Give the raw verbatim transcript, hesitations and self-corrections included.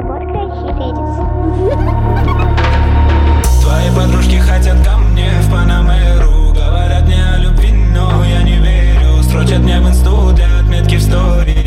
разработка HitEdits. Твои подружки хотят ко мне в Панамеру. Говорят мне о любви, но я не верю. Строчат мне в инсту для отметки в стори.